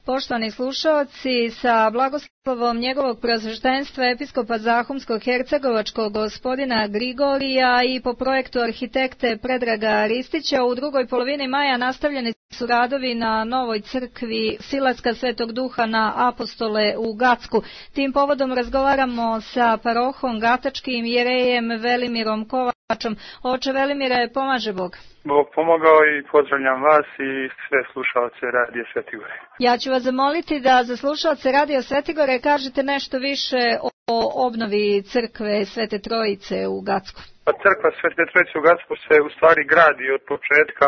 Poštovani slušaoci, sa blagoslovom njegovog preosveštenstva episkopa Zahumsko-hercegovačkog gospodina Grigorija i po projektu arhitekte Predraga Ristića u drugoj polovini maja nastavljeni su radovi na novoj crkvi Silaska Svetog Duha na Apostole u Gacku. Tim povodom razgovaramo sa parohom Gatačkim jerejem Velimirom Kovačom. Oče Velimire, pomaže Bog. Bog pomogao i pozdravljam vas i sve slušalce Radio Svetigore. Ja ću vas zamoliti da za slušalce Radio Svetigore kažete nešto više o obnovi crkve Svete Trojice u Gacku. Pa crkva Svete Trojice u Gacku se u stvari gradi od početka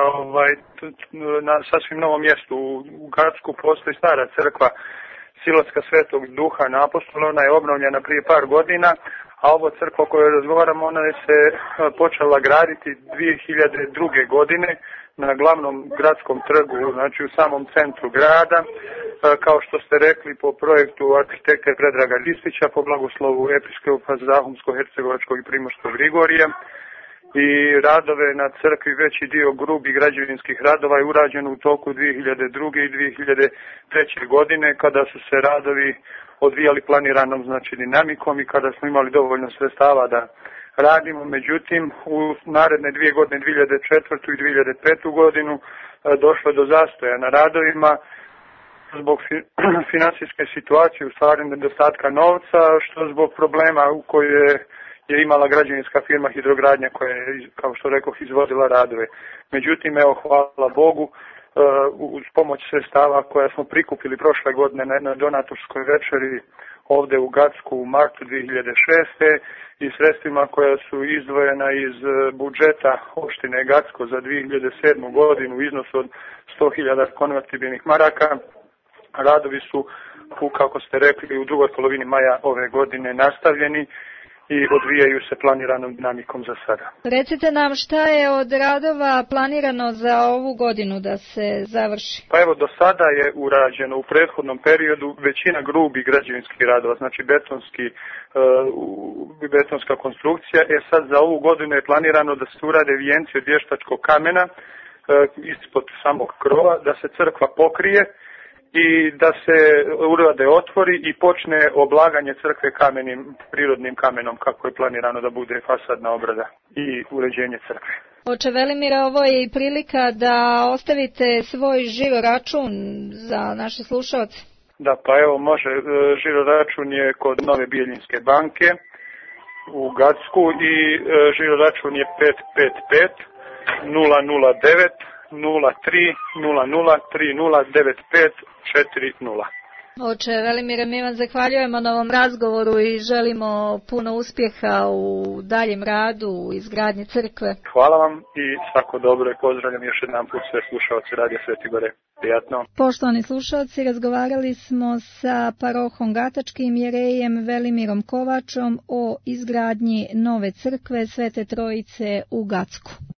na sasvim novom mjestu. U Gacku postoji stara crkva Silaska Svetog Duha na Apostole, ona je obnovljena prije par godina, a ovo crkva o kojoj razgovaramo, ona je se počela graditi 2002. godine na glavnom gradskom trgu, znači u samom centru grada, kao što ste rekli po projektu arhitekte Predraga Ristića, po blagoslovu episkopa Zahumsko-hercegovačkog i Primorskog Grigorija. I radove na crkvi, veći dio grubih građevinskih radova je urađen u toku 2002. i 2003. godine, kada su se radovi odvijali planiranom dinamikom i kada smo imali dovoljno sredstava da radimo. Međutim, u naredne 2 godine, 2004. i 2005. godinu, došlo je do zastoja na radovima zbog financijske situacije, u stvari nedostatka novca, što zbog problema u kojoj je imala građevinska firma Hidrogradnja koja je, kao što rekoh, izvodila radove. Međutim, evo, hvala Bogu, uz pomoć sredstava koja smo prikupili prošle godine na jednoj donatorskoj večeri ovdje u Gacku u martu 2006. i sredstvima koja su izdvojena iz budžeta opštine Gacko za 2007. godinu u iznosu od 100.000 konvertibilnih maraka. Radovi su, kako ste rekli, u drugoj polovini maja ove godine nastavljeni i odvijaju se planiranom dinamikom za sada. Recite nam šta je od radova planirano za ovu godinu da se završi? Pa evo, do sada je urađeno u prethodnom periodu većina grubih građevinskih radova, znači betonska konstrukcija. Sad za ovu godinu je planirano da se urade vijenci od vještačkog kamena ispod samog krova, da se crkva pokrije i da se urade otvori i počne oblaganje crkve prirodnim kamenom, kako je planirano da bude fasadna obrada i uređenje crkve. Oče Velimire, ovo je i prilika da ostavite svoj žiro račun za naše slušalce. Da, pa evo može, žiro račun je kod Nove Bijeljinske banke u Gacku i žiro račun je 555 009 0300309540. Oče Velimire, mi vam zahvaljujemo na ovom razgovoru i želimo puno uspjeha u daljem radu u izgradnji crkve. Hvala vam i svako dobro i pozdravljam još jedan put sve slušalce Radio Svetigore. Prijatno. Poštovani slušalci, razgovarali smo sa parohom Gatačkim jerejem Velimirom Kovačom o izgradnji nove crkve Svete Trojice u Gacku.